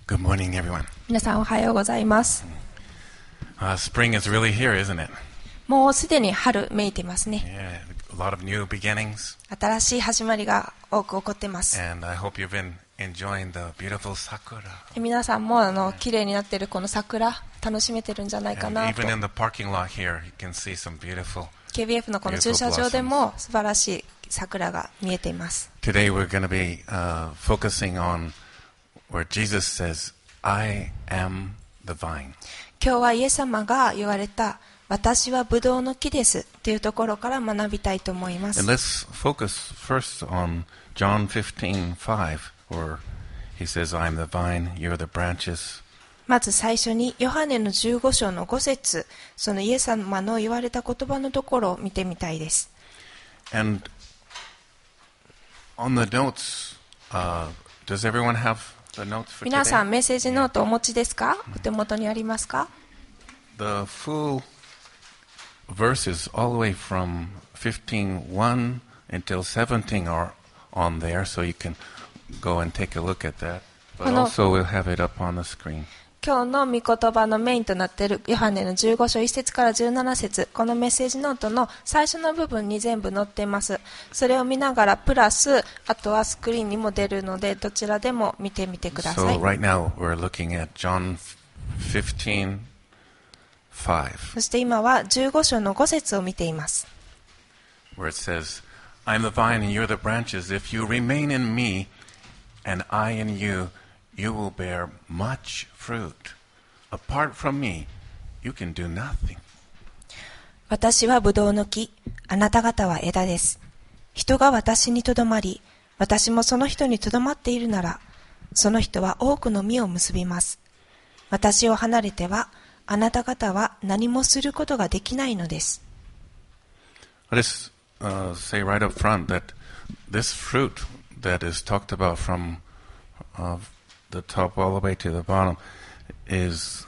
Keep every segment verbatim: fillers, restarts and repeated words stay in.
Good morning, everyone. 皆さんおはようございます。 Uh, spring is really here, isn't it? もうすでに春めいてますね。 Yeah, a lot of new beginnings. 新しい始まりが多く起こってます。 And I hope you've been enjoying the beautiful sakura. 皆さんもあの綺麗になっているこの桜楽しめてるんじゃないか And なと。 even in the parking lot here, you can see some beautiful. ケービーエフ のこの駐車場でも素晴らしい桜が見えています。 Today we're going to be uh, focusing on where Jesus says, I am the vine. 今日はイエス様が言われた私はブドウの木ですというところから学びたいと思います。 And let's focus first on John fifteen five, where he says, I am the vine, you're the branches. まず最初にヨハネのじゅうご章のご節、そのイエス様の言われた言葉のところを見てみたいです。 And on the notes, uh, does everyone have the notes for 皆さん today? メッセージノートお持ちですか？お手元にありますか？ The full verses all the way from fifteen one until seventeen are on there, so you can go and take a look at that. But also we'll have it up on the screen. 今日の御言葉のメインとなっているヨハネのじゅうご章いち節からじゅうなな節、このメッセージノートの最初の部分に全部載っています。それを見ながらプラス、あとはスクリーンにも出るのでどちらでも見てみてください。 So right now we're looking at John fifteen five, そして今はじゅうご章のご節を見ています。 where it says, I am the vine and you're the branches. If you remain in me and I in you, you will bear much fruit. Apart from me, you can do nothing. 私はブドウの木、あなた方は枝です。人が私にとどまり、私もその人にとどまっているなら、その人は多くの実を結びます。私を離れては、あなた方は何もすることができないのです。 I'll just uh, say right up front that this fruit that is talked about from uh, the top all the way to the bottom is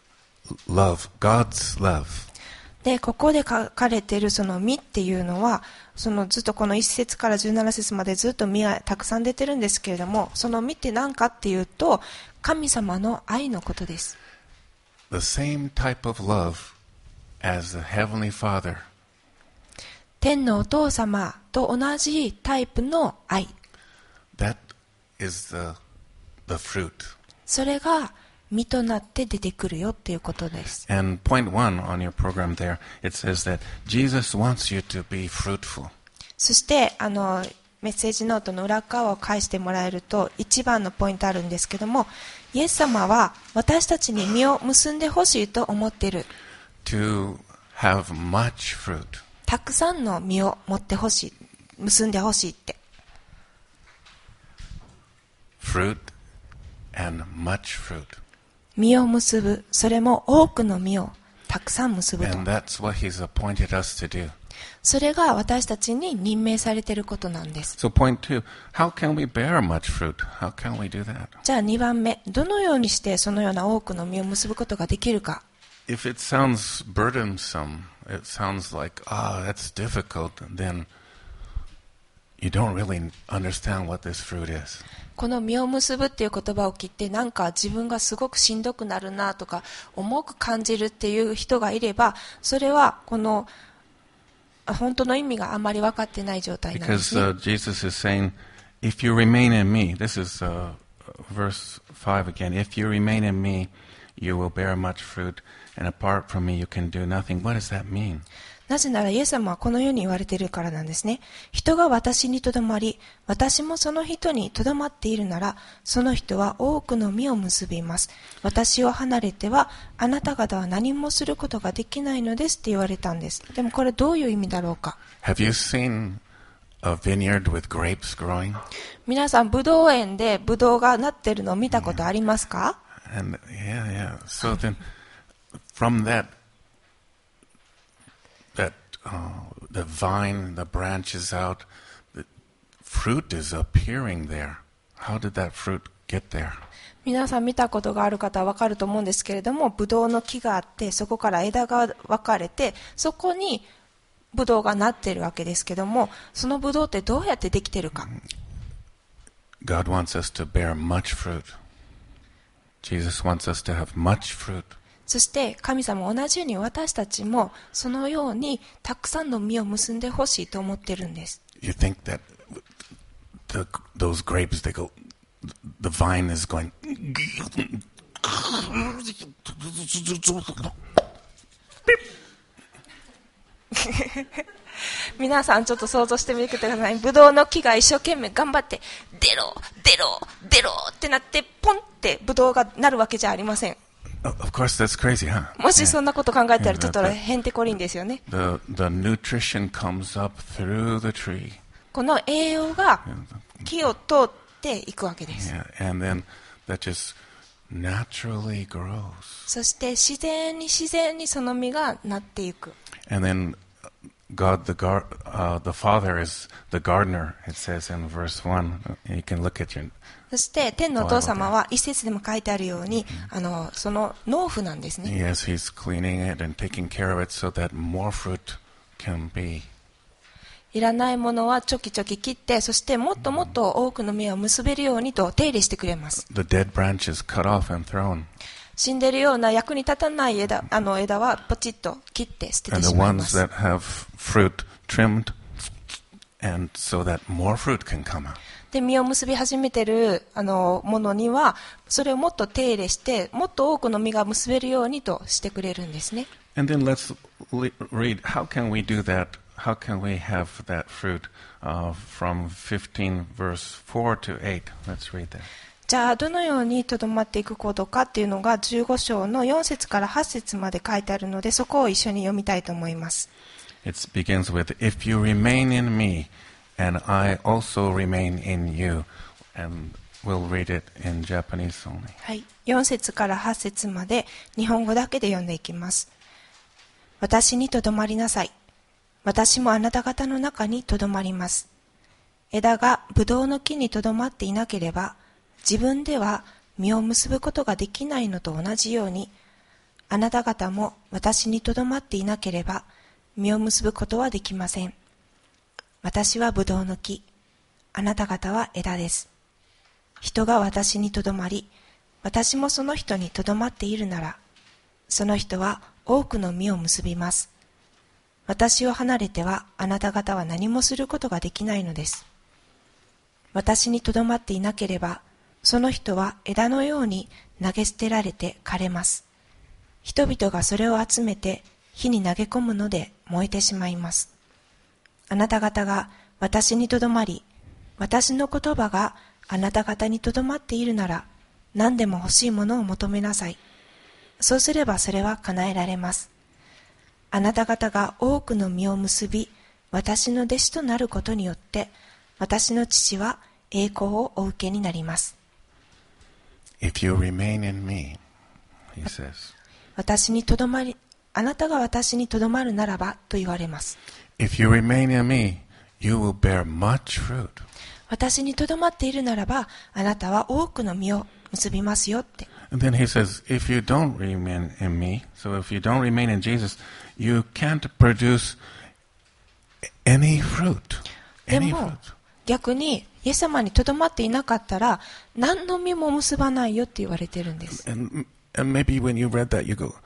love, God's love. で、ここで書かれているその実っていうのは、そのずっとこのいち節からじゅうなな節までずっと実がたくさん出てるんですけれども、その実って何かっていうと、神様の愛のことです。 The same type of love as the Heavenly Father. 天のお父様と同じタイプの愛。 That is the, the fruit. それが実となって出てくるよっていうことです。 And point one on your program there, it says that Jesus wants you to be fruitful. そしてあのメッセージノートの裏側を返してもらえると一番のポイントあるんですけども、イエス様は私たちに実を結んでほしいと思っている。 To have much fruit. たくさんの実を持ってほしい、結んでほしいって。 Fruit and much fruit. 実を結ぶ、それも多くの実をたくさん結ぶと。 And that's what He's appointed us to do. それが私たちに任命されていることなんです。 So point two, how can we bear much fruit? How can we do that? じゃあにばんめ、どのようにしてそのような多くの実を結ぶことができるか。 If it sounds burdensome, it sounds like, ah, that's difficult, then you don't really understand what this fruit is. この実を結ぶっていう言葉を聞いて、なんか自分がすごくしんどくなるなとか重く感じるっていう人がいれば、それはこの本当の意味があまり分かってない状態なんです Because ね。 uh, Jesus is saying, if you remain in me, this is uh, verse five again, if you remain in me, you will bear much fruit, and apart from me, you can do nothing. What does that mean? なぜならイエス様はこのように言われているからなんですね。人が私にとどまり、私もその人にとどまっているなら、その人は多くの実を結びます。私を離れては、あなた方は何もすることができないのですって言われたんです。でもこれどういう意味だろうか。 Have you seen a vineyard with grapes growing? 皆さん、ブドウ園でブドウがなっているのを見たことありますか？ And yeah, yeah. So then, from that, that uh, the vine, the branches out, the fruit is appearing there. How did that fruit get there? 皆さん見たことがある方は分かると思うんですけれども、ブドウの木があって、そこから枝が分かれて、そこにブドウがなっているわけですけども、そのブドウってどうやってできているか。 God wants us to bear much fruit. Jesus wants us to have much fruit. そして神様は同じように私たちもそのようにたくさんの実を結んでほしいと思ってるんです。 You think that the, those grapes, they go, the vine is going. 皆さんちょっと想像してみてください。ブドウの木が一生懸命頑張って出ろ出ろ出ろってなってポンってブドウがなるわけじゃありません。 Of course, that's crazy, huh? もしそんなこと考えたらちょっとへんてこりんですよね。 The, the nutrition comes up through the tree. この栄養が木を通っていくわけです。 Yeah, and then that just naturally grows. そして自然に自然にその実がなっていく。 And then God, the, gar, uh, the Father is the gardener, it says in verse one. You can look at your... そして天のお父様は一節でも書いてあるように、あのその農夫なんですね。 Yes, he's cleaning it and taking care of it so that more fruit can be. いらないものはちょきちょき切って、そしてもっともっと多くの実を結べるようにと手入れしてくれます。 The dead branch is cut off and thrown. 死んでいるような役に立たない枝、あの枝はポチッと切って捨てて And the しまい ones ます。 that have fruit trimmed, and so that more fruit can come out. で、実を結び始めているあのものには、それをもっと手入れして、もっと多くの実が結べるようにとしてくれるんですね。 And then let's le- read, how can we do that? How can we have that fruit uh, from fifteen verse four to eight? Let's read that. じゃあどのようにとどまっていくことかっていうのがじゅうご章のよん節からはち節まで書いてあるので、そこを一緒に読みたいと思います。 It begins with, If you remain in me, and I also remain in you. And we'll read it in Japanese only. はい、よん節からはち節まで日本語だけで読んでいきます。私にとどまりなさい。私もあなた方の中にとどまります。枝がブドウの木にとどまっていなければ、自分では実を結ぶことができないのと同じように、あなた方も私にとどまっていなければ、実を結ぶことはできません。私はブドウの木、あなた方は枝です。人が私にとどまり、私もその人にとどまっているなら、その人は多くの実を結びます。私を離れてはあなた方は何もすることができないのです。私にとどまっていなければ、その人は枝のように投げ捨てられて枯れます。人々がそれを集めて火に投げ込むので燃えてしまいます。あなた方が私にとどまり、私の言葉があなた方にとどまっているなら、何でも欲しいものを求めなさい。そうすればそれは叶えられます。あなた方が多くの実を結び、私の弟子となることによって、私の父は栄光をお受けになります。 If you remain in me, he says. 私にとどまり、あなたが私にとどまるならばと言われます。 If you remain in me, you will bear much fruit. 私にとどまっているならば、あなたは多くの実を結びますよって。 And then he says, if you don't remain in me, so if you don't remain in Jesus, you can't produce any fruit. で Any も fruit. 逆にイエス様にとどまっていなかったら何の実も結ばないよって言われてるんです。 And, and maybe when you read that, you go,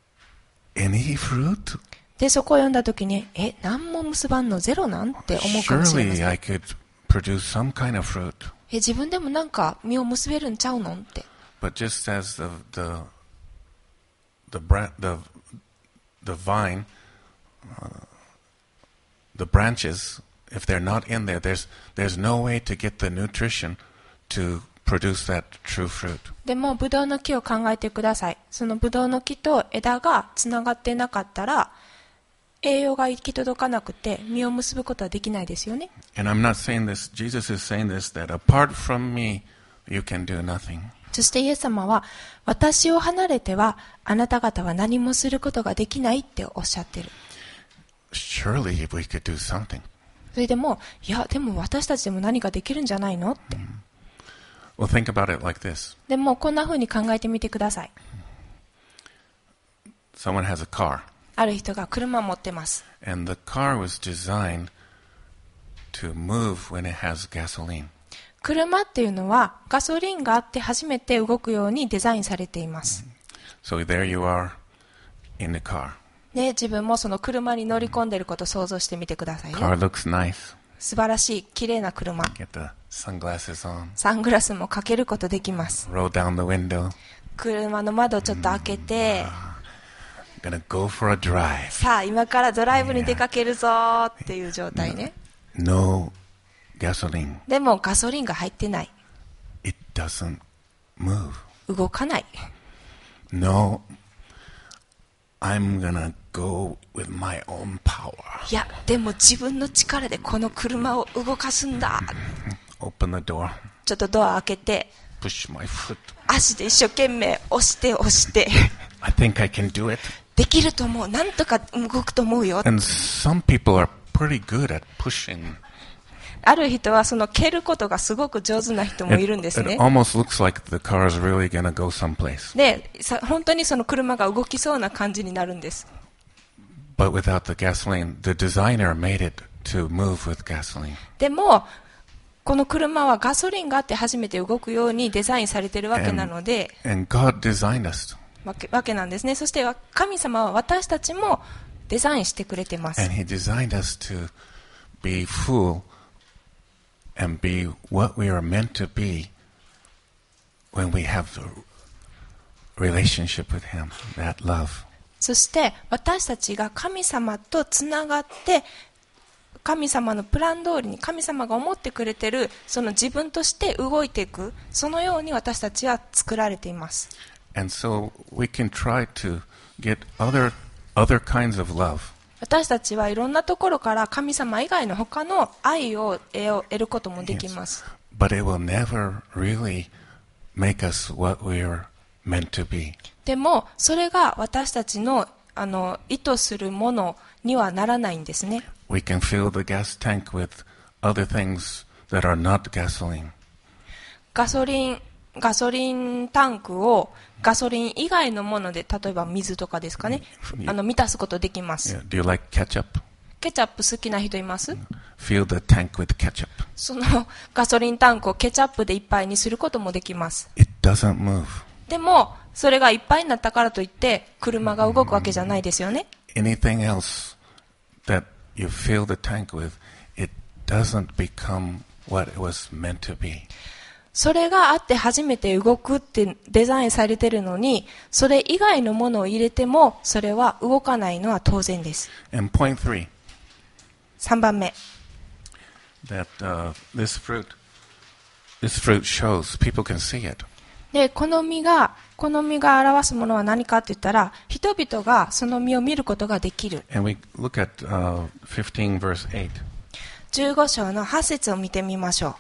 any fruit? でそこを読んだ時に、え、何も結ばんのゼロなんて思うかもしれませ Surely ん。 I could produce some kind of fruit. え、自分でもなんか実を結べるんちゃうのって。 But just as the the the bra- the the vine, uh, the branches, if they're not in there, there's there's no way to get the nutrition to produce that true fruit. でもブドウの木を考えてください。そのブドウの木と枝がつながってなかったら栄養が行き届かなくて実を結ぶことはできないですよね。 And I'm not saying this. Jesus is saying this, that apart from me, you can do nothing. そしてイエス様は、私を離れてはあなた方は何もすることができないっておっしゃってる。 Surely if we could do something. それでも、いや、でも私たちでも何かできるんじゃないのって。 Well, think about it like this. でもこんな風に考えてみてください。 Someone has a car, ある人が車を持ってます。 and the car was designed to move when it has gasoline. 車っていうのはガソリンがあって初めて動くようにデザインされています。 So there you are in the car. で、自分もその車に乗り込んでいることを想像してみてくださいね。 Car looks nice. 素晴らしい、綺麗な車。 Get the sunglasses on. サングラスもかけることできます。 Roll down the window. 車の窓をちょっと開けて、 Gonna go for a drive. さあ、今からドライブに出かけるぞーっていう状態ね。 No gasoline. でもガソリンが入ってない。 It doesn't move. 動かない。 No, I'm gonna go with my own power. いや、でも自分の力でこの車を動かすんだ。 Open the door. ちょっとドア開けて、 Push my foot. 足で一生懸命押して押して、 I think I can do it. できると思う。なんとか動くと思うよ。 And some people are pretty good at pushing. ある人はその蹴ることがすごく上手な人もいるんです It, ね。 it almost looks like the car is really gonna go someplace. で、さ本当にその車が動きそうな感じになるんです。 But without the gasoline, the designer made it to move with gasoline. でも、この車はガソリンがあって初めて動くようにデザインされているわけなので、 And God designed us. わけ、わけなんですね。そして神様は私たちもデザインしてくれてます。 And He designed us to be full and be what we are meant to be when we have the relationship with Him, that love. そして私たちが神様とつながって神様のプラン通りに神様が思ってくれているその自分として動いていく、そのように私たちは作られています。 And so we can try to get other other kinds of love. 私たちはいろんなところから神様以外の他の愛を得ることもできます。 But it will never really make us what we are meant to be. でもそれが私たちのあの意図するものにはならないんですね。 We can fill the gas tank with other things that are not gasoline. ガソリン、ガソリンタンクをガソリン以外のもので、例えば水とかですかね、あの満たすことできます。 Yeah. Do you like ketchup? ケチャップ好きな人います？ Fill the tank with ketchup. そのガソリンタンクをケチャップでいっぱいにすることもできます。 It doesn't move. でも、それがいっぱいになったからといって車が動くわけじゃないですよね。 Anything else that you fill the tank with, it doesn't become what it was meant to be. それがあって初めて動くってデザインされているのに、それ以外のものを入れてもそれは動かないのは当然です。 And point three, さんばんめ。 that uh, this fruit, this fruit shows people can see it. で、この実が、この実が表すものは何かって言ったら、人々がその実を見ることができる。 And we look at uh, fifteen verse eight. じゅうご章のはち節を見てみましょう。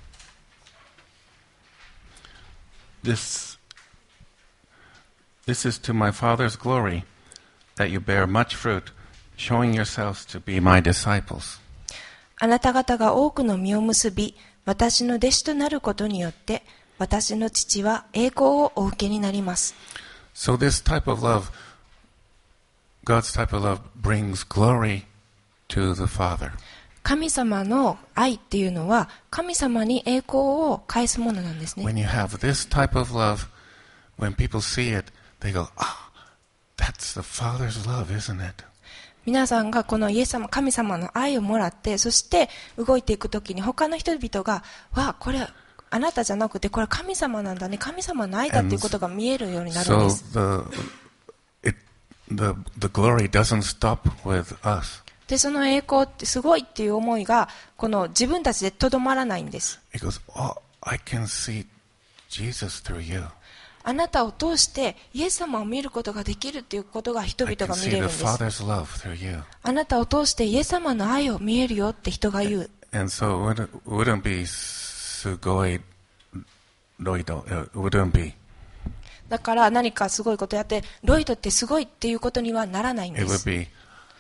This, this is to my Father's glory that you bear much fruit, showing yourselves to be my disciples. あなた方が多くの実を結び、私の弟子となることによって、私の父は栄光をお受けになります。 So this type of love, God's type of love, brings glory to the Father. 神様の愛っていうのは、神様に栄光を返すものなんですね。 When you have this type of love, when people see it, they go, ah, that's the Father's love, isn't it? 皆さんがこのイエス様、神様の愛をもらって、そして動いていくときに他の人々が、わあ、これあなたじゃなくて、これ神様なんだね、神様の愛だっていうことが見えるようになるんで So す。 the, it, the, the glory doesn't stop with us. で、その栄光ってすごいっていう思いが、この自分たちでとどまらないんです。 It goes, oh, I can see Jesus through you. あなたを通してイエス様を見ることができるっていうことが人 I 々 can が見 see れるん the です。 Father's love through you. あなたを通してイエス様の愛を見えるよって人が言う。 And so it wouldn't, wouldn't be sugoi roido. It wouldn't be. だから何かすごいことやって、ロイドってすごいっていうことにはならないん It で would す。 be,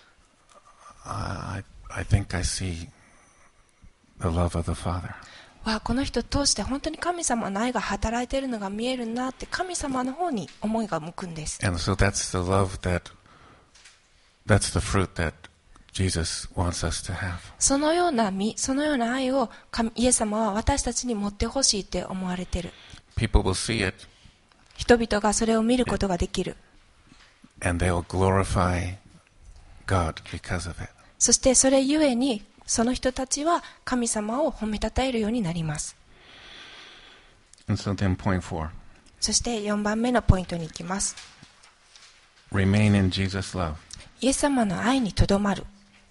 I, I think I see the love of the Father. わあ、この人を通して本当に神様の愛が働いているのが見えるなって神様の方に思いが向くんです。 And so that's the love that, that's the fruit that Jesus wants us to have. そのような実、そのような愛を神イエス様は私たちに持ってほしいって思われている。 People will see it 人々がそれを見ることができる。 and they will glorify God because of it. そしてそれゆえに、その人たちは神様を褒めたたえるようになります。 And so then point four. そしてよんばんめのポイントに行きます。 Remain in Jesus' love. イエス様の愛にとどまる。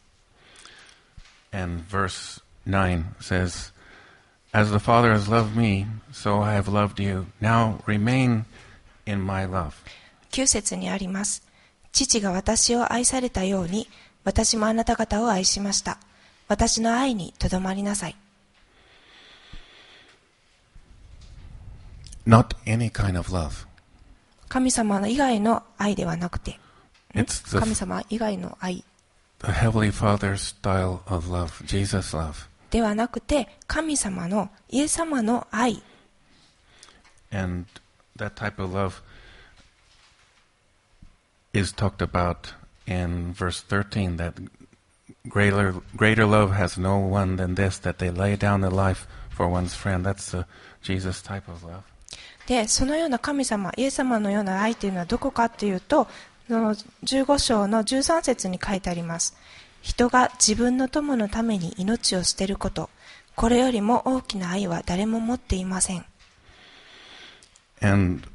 And verse nine says, As the Father has loved me, so I have loved you. Now remain in my love. きゅう節にあります。父が私を愛されたように、私もあなた方を愛しました。私の愛にとどまりなさい。 Not any kind of love. 神様の以外の愛ではなくて、 It's the, 神様以外の愛 the Heavenly Father's style of love, Jesus' love. ではなくて、神様のイエス様の愛。 And that type of love is talked about in verse thirteen, that greater, greater love has no one than this, that they lay down their life for one's friend. That's the Jesus type of love. で、そのような神様、イエス様のような愛というのはどこかというと、そのじゅうご章のじゅうさん節に書いてあります。人が自分の友のために命を捨てること、これよりも大きな愛は誰も持っていません。 And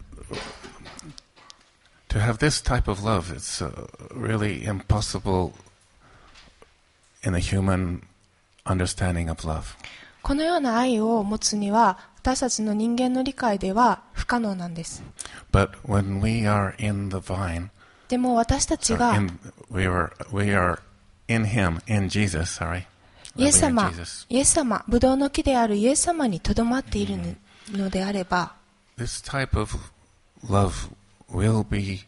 to have this type of love, it's uh, really impossible in the human understanding of love. このような愛を持つには、私たちの人間の理解では不可能なんです。 But when we are in the vine, でも私たち so が in, we are we are in Him, in Jesus, sorry. イエス We are in 様、 Jesus. イエス様、ブドウの木であるイエス様にとどまっているのであれば、 This type of love will be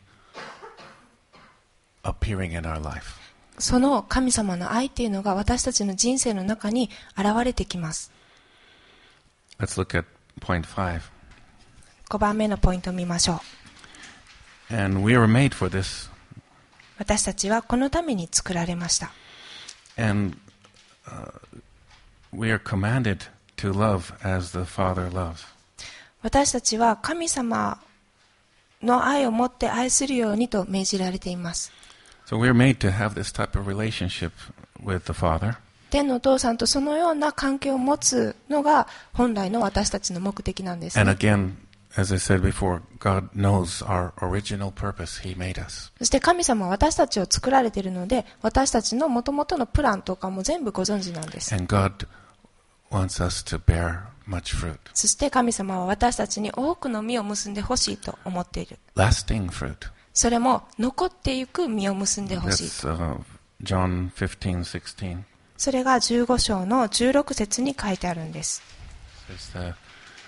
appearing in our life. その神様の愛っていうのが私たちの人生の中に現れてきます。 Let's look at point five. ごばんめのポイントを見ましょう。 And we were made for this. 私たちはこのために作られました。 And uh, we are commanded to love as the Father loves. 私たちは神様の愛を持って愛するようにと命じられています。 So we're made to have this type of relationship with the Father. 天のお父さんとそのような関係を持つのが本来の私たちの目的なんです、ね。 And again, as I said before, God knows our original purpose. He made us. そして神様は私たちを作られているので、私たちの元々のプランとかも全部ご存知なんです。 And God wants us to bear much fruit. そして神様は私たちに多くの実を結んでほしいと思っている。 Lasting fruit. それも残っていく実を結んでほしい。 That's uh, John fifteen sixteen. それがじゅうご章のじゅうろく節に書いてあるんです。 Says, uh,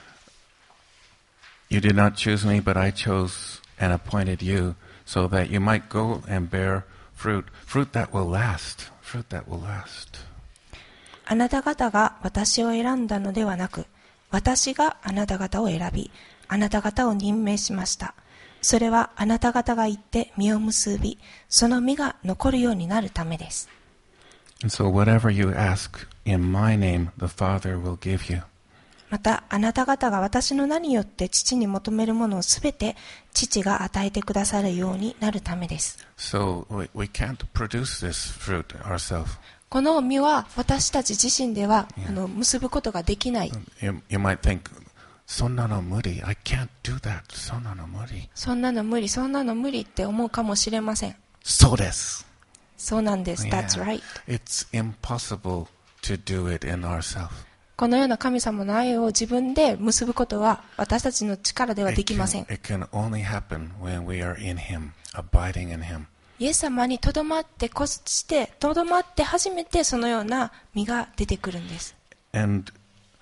You did not choose me, but I chose and appointed you so that you might go and bear fruit, fruit that will last, fruit that will last. あなた方が私を選んだのではなく、私があなた方を選び、あなた方を任命しました。それはあなた方が行って実を結び、その実が残るようになるためです。 And so whatever you ask in my name, the Father will give you. また、あなた方が私の名によって父に求めるものをすべて父が与えてくださるようになるためです。 So we, we can't produce this fruit ourselves. この実は私たち自身では、あの結ぶことができない。 You, you might think, そんなの無理. I can't do that. そんなの無理. そんなの無理、そんなの無理って思うかもしれません。 そうです。 そうなんです。 Yeah. That's right. It's impossible to do it in ourselves. このような神様の愛を自分で結ぶことは私たちの力ではできません。 It can, it can only happen when we are in Him, abiding in Him. イエス様にとどまってこして、とどまって初めてそのような実が出てくるんです。 And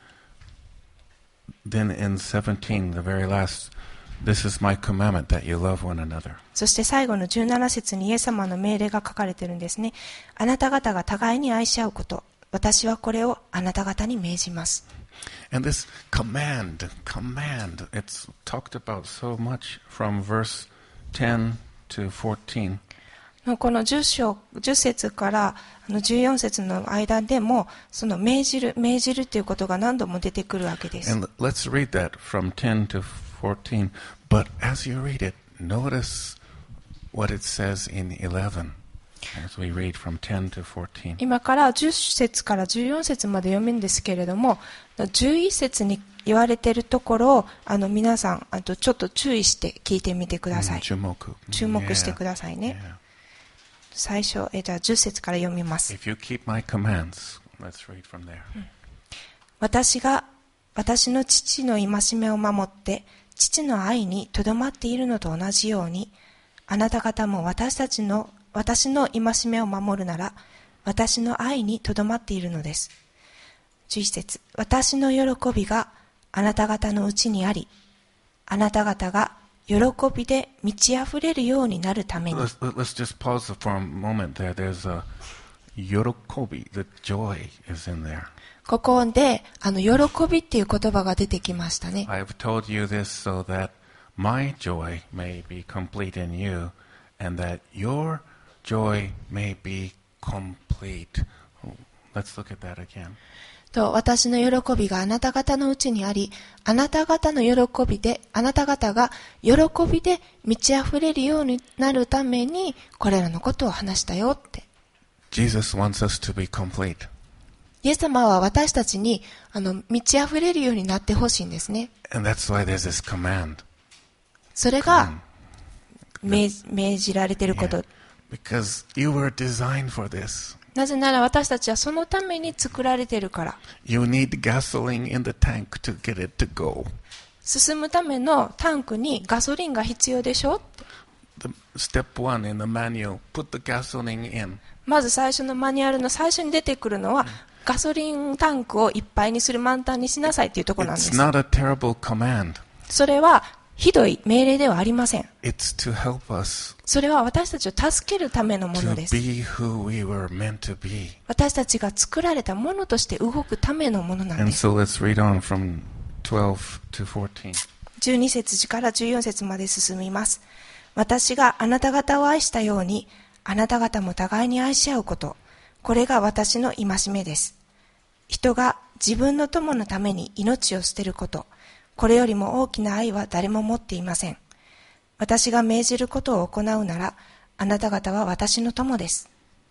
then in seventeen, the very last, this is my commandment that you love one another. そして最後のじゅうなな節にイエス様の命令が書かれているんですね。あなた方が互いに愛し合うこと。私はこれをあなた方に命じます。 And this command, command, it's talked about so much from verse ten to fourteen. このじゅっ章、じゅっ節からあのじゅうよん節の間でも、その命じる、命じるということが何度も出てくるわけです。 And let's read that from ten to fourteen. But as you read it, notice what it says in eleven. As we read from ten to fourteen. 今からじゅっ節からじゅうよん節まで読むんですけれども、じゅういち節に言われているところをあの皆さんあとちょっと注意して聞いてみてください。 注目。 注目してくださいね。 Yeah. 最初、えじゃあじゅっ節から読みます。 If you keep my commands, let's read from there. 私が私の父の戒めを守って父の愛にとどまっているのと同じように、あなた方も私たちの私の戒めを守るなら私の愛にとどまっているのです。じゅういち節、私の喜びがあなた方のうちにあり、あなた方が喜びで満ち溢れるようになるために。 Let's, let's just pause for a moment there. There's a yorokobi, the joy is in there. ここであの喜びっていう言葉が出てきましたね。 I have told you this so that my joy may be complete in you and that your joy may be complete. Let's look at that again. と私の喜びがあなた方のうちにあり、あなた方の喜びで、あなた方が喜びで満ち溢れるようになるために、これらのことを話したよって。 Jesus wants us to be complete. イエス様は私たちにあの満ち溢れるようになってほしいんですね。 And that's why there's this command. それが命、命じられていること。 Yeah. Because you were designed for this. なぜなら私たちはそのために作られているから。 You need gasoline in the tank to get it to go. 進むためのタンクにガソリンが必要でしょ。 The step one in the manual, put the gasoline in. まず最初のマニュアルの最初に出てくるのは、ガソリンタンクをいっぱいにする、満タンにしなさいというところなんで It's す。 not a terrible command. それはひどい命令ではありません。 It's to help us それは私たちを助けるためのもので to す。 be who we were meant to be. 私たちが作られたものとして動くためのものなん And です。 so let's read on from twelve to fourteen. じゅうに節からじゅうよん節まで進みます。私があなた方を愛したように、あなた方も互いに愛し合うこと。これが私の戒めです。人が自分の友のために命を捨てること。これよりも大きな愛は誰も持っていません。私が命じることを行うなら、あなた方は私の友です。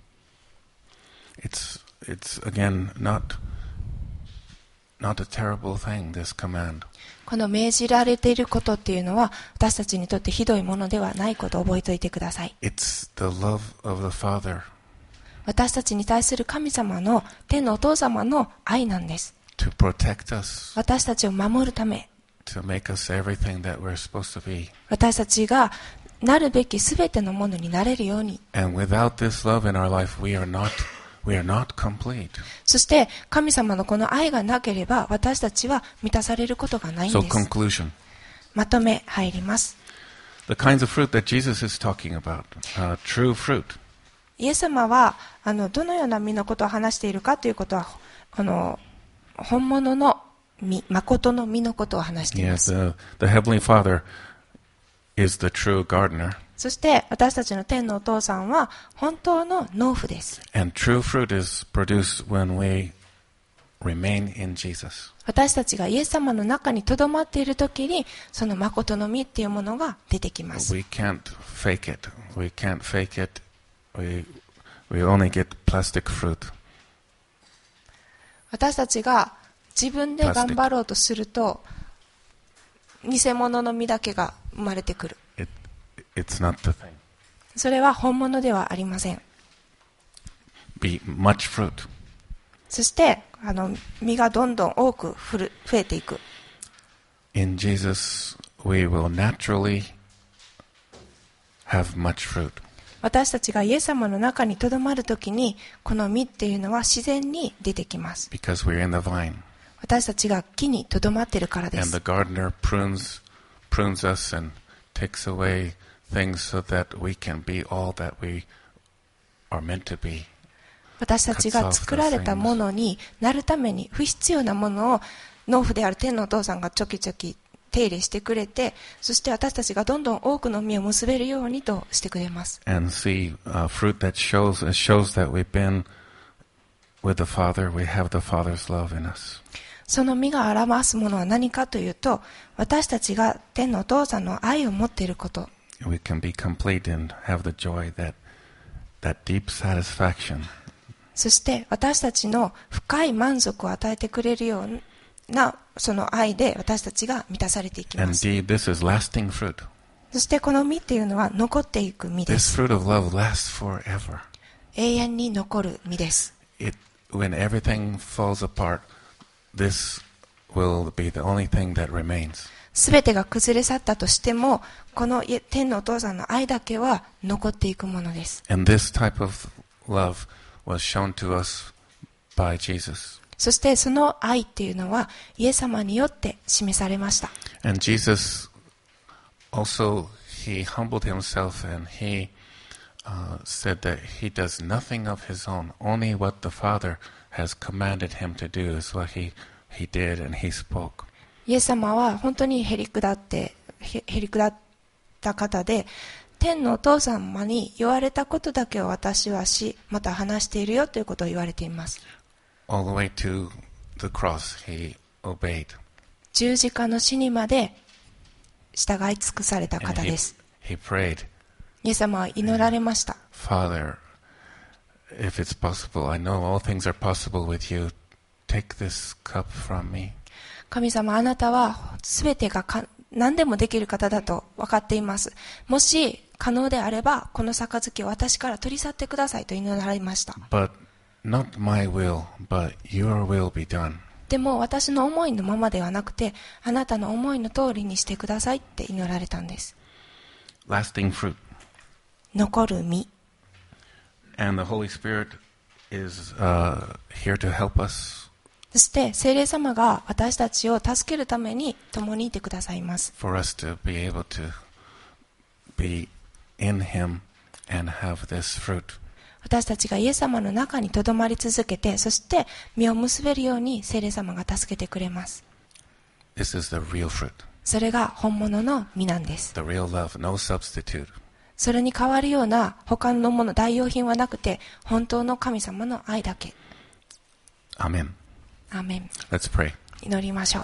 It's, it's again not, not a terrible thing, this command. この命じられていることっていうのは、私たちにとってひどいものではないことを覚えておいてください。 It's the love of the Father 私たちに対する神様の天のお父様の愛なんです。 to protect us, 私たちを守るため、 to make us everything that we're supposed to be. 私たちがなるべきすべてのものになれるように。 And without this love in our life, we are not, we are not complete. そして神様のこの愛がなければ私たちは満たされることがないん So です。 conclusion. まとめ入ります。 The kinds of fruit that Jesus is talking about, uh, true fruit. イエス様はあのどのような実のことを話しているかということは、この本物の実、誠の実のことを話していま Yes, す。 the, the Heavenly Father is the true gardener. そして私たちの天のお父さんは本当の農夫です。 And true fruit is produced when we remain in Jesus. 私たちがイエス様の中に留まっているときに、その誠の実っていうものが出てきます。 We can't fake it. We can't fake it. We, we only get plastic fruit. 私たちが自分で頑張ろうとすると、偽物の実だけが生まれてくる。 It, it's not the thing. それは本物ではありません。 Be much fruit. そしてあの実がどんどん多く増る増えていく。 In Jesus, we will naturally have much fruit. 私たちがイエス様の中にとどまるときに、この実っていうのは自然に出てきます。 Because we're in the vine. 私たちが木にとどまっているからで And す。 the gardener prunes, prunes us and takes away things so that we can be all that we are meant to be. 私たちが作られたものになるために不必要なものを農夫である天のお父さんがちょきちょき手入れしてくれて、そして私たちがどんどん多くの実を結べるようにとしてくれます。 And see uh, fruit that shows, it shows that we've been with the Father, we have the Father's love in us. その実が表すものは何かというと、私たちが天のお父さんの愛を持っていること。 We can be complete and have the joy that, that deep satisfaction. そして私たちの深い満足を与えてくれるようなその愛で私たちが満たされていきます。 Indeed, this is lasting fruit. そしてこの実っていうのは残っていく実で This す。 fruit of love lasts forever. 永遠に残る実です。 It, when everything falls apart, this will be the only thing that remains. すべてが崩れ去ったとしても、この天のお父さんの愛だけは残っていくものです。 And this type of love was shown to us by Jesus. そしてその愛っていうのはイエス様によって示されました。 And Jesus also, he humbled himself and he uh, said that he does nothing of his own. Only what the Father has commanded him to do is what he, he did and he spoke. イエス様は本当にへりくだってへへりくだった方で、天のお父様に言われたことだけを私はし、また話しているよということを言われています。 All the way to the cross, he obeyed. 十字架の死にまで従い尽くされた And 方 he, です。 he prayed, イエス様は祈られました。 Father, if it's possible, I know all things are possible with you. Take this cup from me. 神様、あなたはすべてがか何でもできる方だと分かっています。もし可能であれば、この杯を私から取り去ってくださいと祈られました。 But not my will, but your will be done. でも私の思いのままではなくて、あなたの思いの通りにしてくださいって祈られたんです。 Lasting fruit. 残る実。 And the Holy Spirit is uh, here to help us. そして聖霊様が私たちを助けるために共にいてくださいます。 For us to be able to be in Him and have this fruit. 私たちがイエス様の中にとどまり続けて、そして実を結べるように聖霊様が助けてくれます。 This is the real fruit. それが本物の実なんです。 The real love, no substitute. それに代わるような他のもの、代用品はなくて、本当の神様の愛だけ。 Amen. アーメン。 Let's pray. 祈りましょう。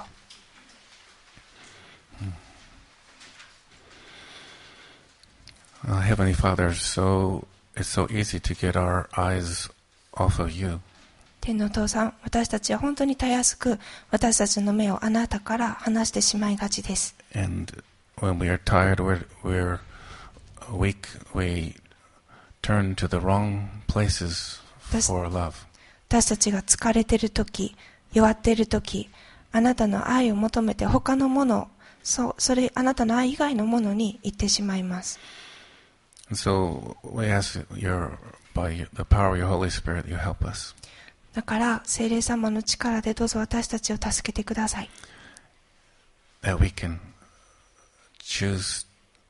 Uh, Heavenly Father, so it's so easy to get our eyes off of you. 天のお父さん、私たちは本当にたやすく私たちの目をあなたから離してしまいがちです。 And when we are tired, we're, we're weak, we turn to the wrong places for love. 私たちが疲れているとき、弱っているとき、あなたの愛を求めて他のもの、そ、それ、あなたの愛以外のものに行ってしまいます。 And so we ask your, by the power of your Holy Spirit, you help us. だから聖霊様の力でどうぞ私たちを助けてください。 That we can choose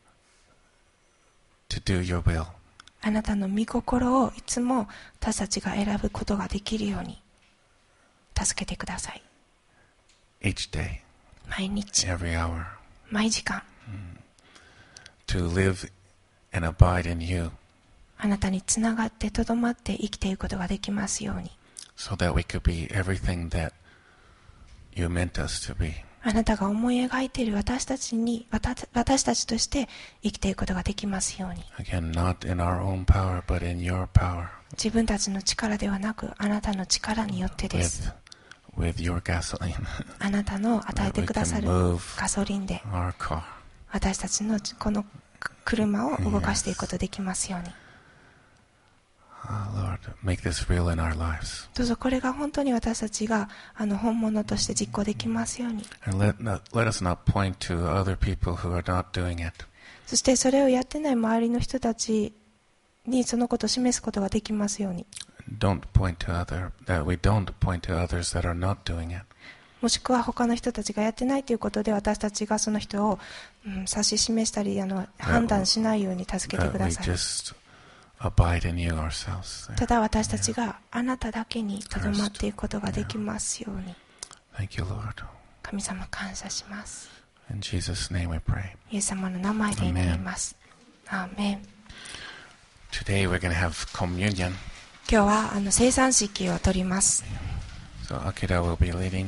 to do your will. あなたの御心をいつも私たちが選ぶことができるように助けてください。 Each day, 毎日、 every hour, 毎時間、 to live and abide in you, あなたにつながってとどまって生きていくことができますように。 so that we could be everything that you meant us to be. あなたが思い描いている私たちに、私、私たちとして生きていくことができますように。 Again, not in our own power, but in your power. 自分たちの力ではなく、あなたの力によってです。 With, with your gasoline. あなたの与えてくださるガソリンで、 Our car. 私たちのこの車を動かしていくことできますように。 Oh, Lord, make this real in our lives. どうぞこれが本当に私たちがあの本物として実行できますように。 And let, not, let us not point to other people who are not doing it. そしてそれをやってない周りの人たちにそのことを示すことができますように。 Don't point to other, that we don't point to others that are not doing it. もしくは他の人たちがやってないということで私たちがその人を、うん、指し示したりあの判断しないように助けてく That だ we さい。 just abide in you ourselves. ただ私たちがあなただけにとどまっていくことができますように。 Thank you, Lord. 神様感謝します。 In Jesus' name we pray. イエス様の名前で祈ります。アーメン。 Today we're going to have communion. 今日はあの聖餐式を取ります。 So Akira will be leading.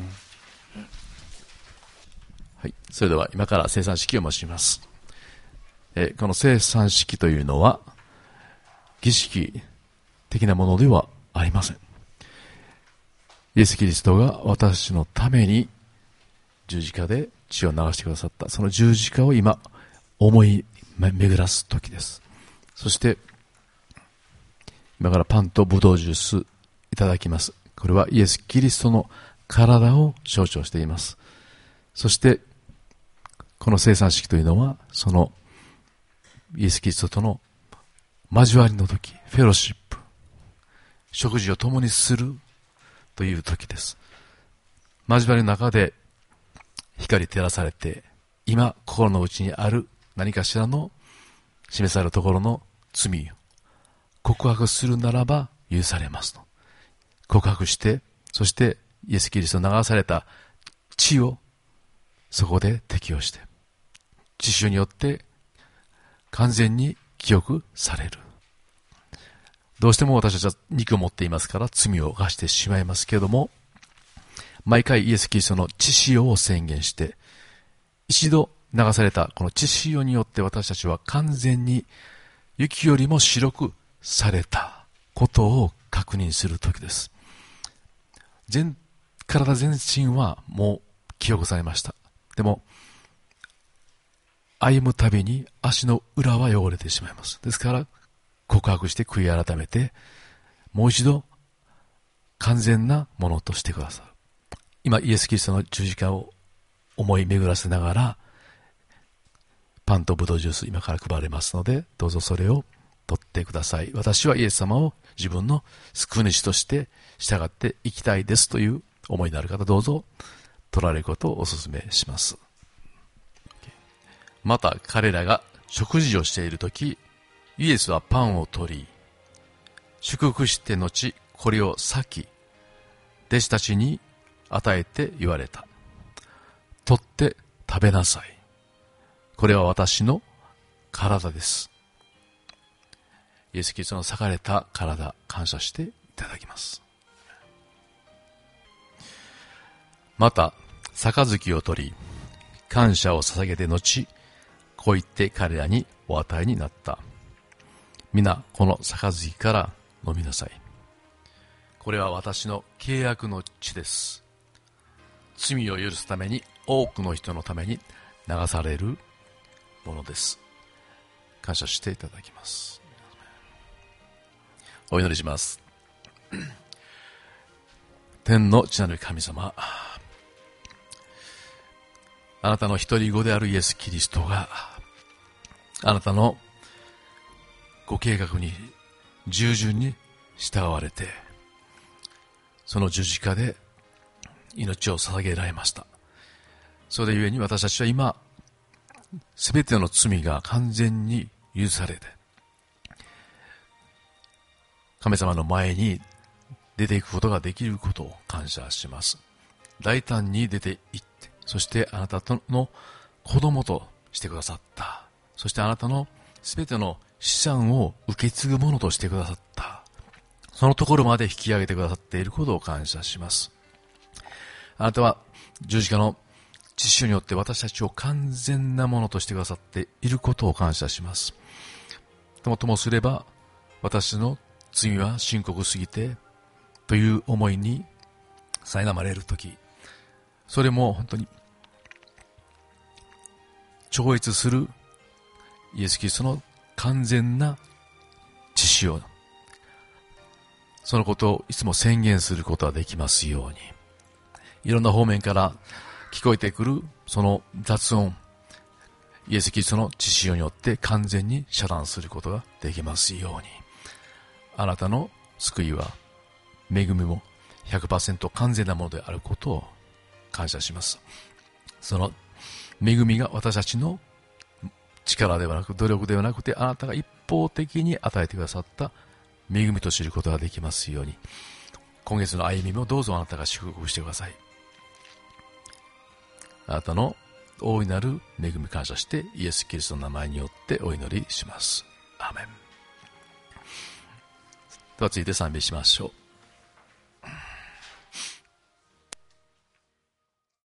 はい、それでは今から聖餐式を申します。えこの聖餐式というのは儀式的なものではありません。イエス・キリストが私のために十字架で血を流してくださったその十字架を今思い巡らす時です。そして今からパンとブドウジュースいただきます。これはイエス・キリストの体を象徴しています。そしてこの聖餐式というのはそのイエス・キリストとの交わりの時、フェロシップ、食事を共にするという時です。交わりの中で光照らされて、今心の内にある何かしらの示されるところの罪を告白するならば許されますと。告白して、そしてイエス・キリストの流された血をそこで適用して、血潮によって完全に記憶される。どうしても私たちは肉を持っていますから罪を犯してしまいますけれども、毎回イエス・キリストの血潮を宣言して、一度流されたこの血潮によって私たちは完全に雪よりも白くされたことを確認するときです。全、体全身はもう記憶されました。でも、歩むたびに足の裏は汚れてしまいます。ですから、告白して悔い改めて、もう一度完全なものとしてください。今、イエス・キリストの十字架を思い巡らせながら、パンとブドウジュース今から配られますので、どうぞそれを取ってください。私はイエス様を自分の救い主として従っていきたいですという思いのある方、どうぞ取られることをお勧めします。また彼らが食事をしているとき、イエスはパンを取り、祝福して後、これを裂き、弟子たちに与えて言われた。取って食べなさい。これは私の体です。イエス・キリストの裂かれた体、感謝していただきます。また、杯を取り、感謝を捧げて後、こう言って彼らにお与えになった。皆、この杯から飲みなさい。これは私の契約の血です。罪を許すために多くの人のために流されるものです。感謝していただきます。お祈りします。天の父なる神様、あなたの一人子であるイエス・キリストがあなたのご計画に従順に従われて、その十字架で命を捧げられました。それゆえに私たちは今すべての罪が完全に許されて、神様の前に出ていくことができることを感謝します。大胆に出て行って、そしてあなたとの子供としてくださった。そしてあなたのすべての資産を受け継ぐものとしてくださった。そのところまで引き上げてくださっていることを感謝します。あなたは十字架の血潮によって私たちを完全なものとしてくださっていることを感謝します。ともともすれば私の罪は深刻すぎてという思いに苛まれるとき、それも本当に超越するイエス・キリストの完全な血潮、そのことをいつも宣言することができますように、いろんな方面から聞こえてくるその雑音、イエス・キリストの血潮によって完全に遮断することができますように、あなたの救いは恵みも ひゃくパーセント 完全なものであることを感謝します。その恵みが私たちの力ではなく努力ではなくて、あなたが一方的に与えてくださった恵みと知ることができますように、今月の歩みもどうぞあなたが祝福してください。あなたの大いなる恵み感謝してイエス・キリストの名前によってお祈りします。アーメン。では続いて賛美しましょう。